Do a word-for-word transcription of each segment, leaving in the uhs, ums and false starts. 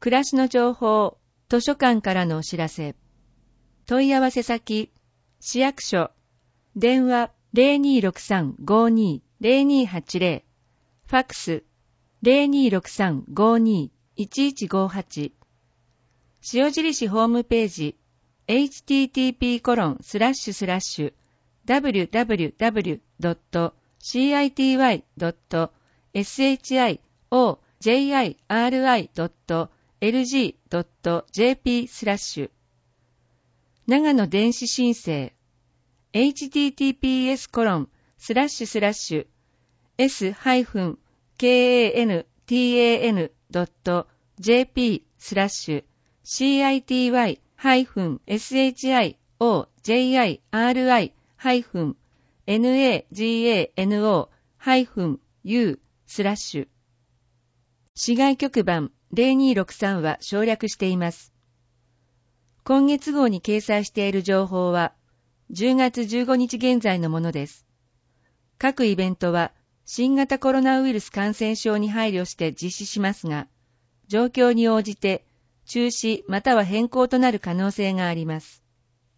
暮らしの情報、図書館からのお知らせ。問い合わせ先、市役所、電話 ゼロにーろくさん ごーにー ゼロにーはちゼロ、ファックス ゼロにーろくさん ごーにー いちいちごーはち、塩尻市ホームページ、エイチティーティーピーコロンスラッシュスラッシュダブリュダブリュダブリュドットシーアイティーワイドットエスエイチアイオージェイアイアールアイドットエルジードットジェーピースラッシュ長野電子申請 エイチティーティーピーエスコロンスラッシュスラッシュ エスハイフンケーエーエヌティーエーエヌドットジェーピースラッシュシーアイティーワイハイフンエスエイチアイオージェイアイアールアイハイフンエヌエージーエーエヌオーハイフンユースラッシュ市外局番ゼロにーろくさんは省略しています。今月号に掲載している情報はじゅうがつじゅうごにち現在のものです。各イベントは新型コロナウイルス感染症に配慮して実施しますが、状況に応じて中止または変更となる可能性があります。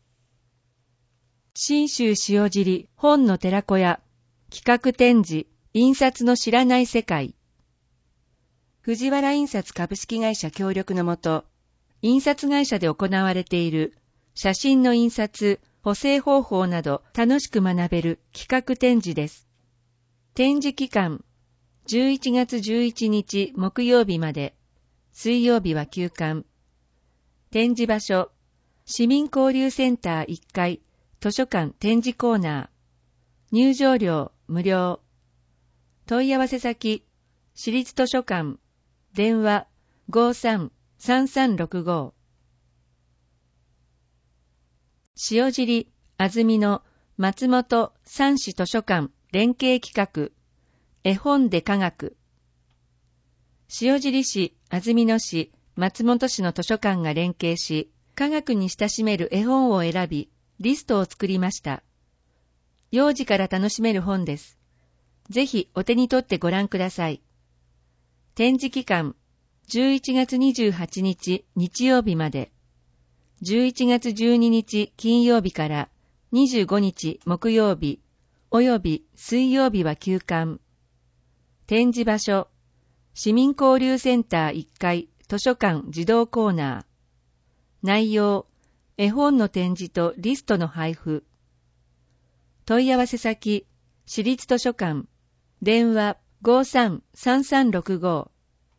信州塩尻本の寺子屋企画展示印刷の知らない世界藤原印刷株式会社協力のもと、印刷会社で行われている写真の印刷、補正方法など楽しく学べる企画展示です。展示期間、じゅういちがつじゅういちにち木曜日まで、水曜日は休館。展示場所、市民交流センターいっかい、図書館展示コーナー。入場料無料。問い合わせ先、市立図書館。電話 ごーさんさんさんろくご。塩尻安曇野松本三市図書館連携企画絵本で科学塩尻市安曇野市松本市の図書館が連携し科学に親しめる絵本を選びリストを作りました。幼児から楽しめる本です。ぜひお手に取ってご覧ください。展示期間、じゅういちがつにじゅうはちにち日曜日まで、じゅういちがつじゅうににち金曜日からにじゅうごにち木曜日、および水曜日は休館。展示場所、市民交流センターいっかい図書館児童コーナー。内容、絵本の展示とリストの配布。問い合わせ先、市立図書館、電話ごーさんさんさんろくご。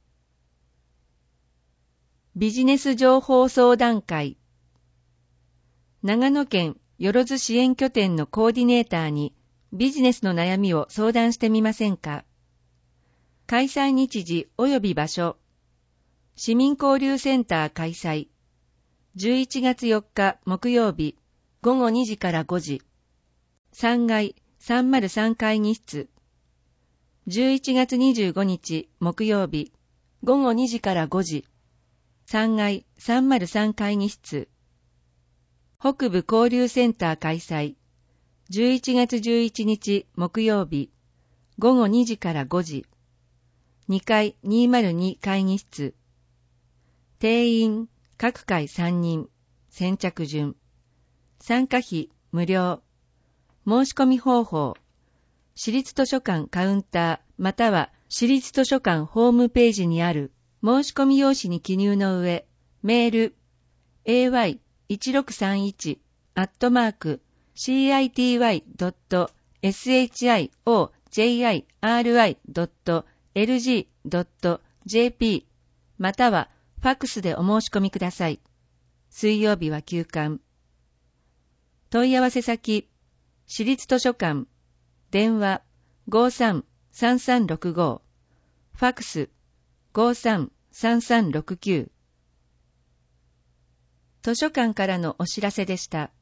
ビジネス情報相談会。長野県よろず支援拠点のコーディネーターにビジネスの悩みを相談してみませんか。開催日時及び場所。市民交流センター開催。じゅういちがつよっか木曜日ごごにじからごじ。さんがいさんまるさん会議室。じゅういちがつにじゅうごにち木曜日ごごにじからごじ。さんがいさんまるさん会議室。北部交流センター開催。じゅういちがつじゅういちにち木曜日ごごにじからごじ。にかいにーまるに会議室。定員各回さんにん。先着順。参加費無料。申し込み方法。市立図書館カウンターまたは市立図書館ホームページにある申し込み用紙に記入の上、メール エーワイいちろくさんいち アットマーク シーアイティーワイドットエスエイチアイオージェイアイアールアイドットエルジードットジェーピー またはファックスでお申し込みください。水曜日は休館。問い合わせ先、市立図書館電話 ごーさんさんさんろくご、ファックス ごーさんさんさんろくきゅう。図書館からのお知らせでした。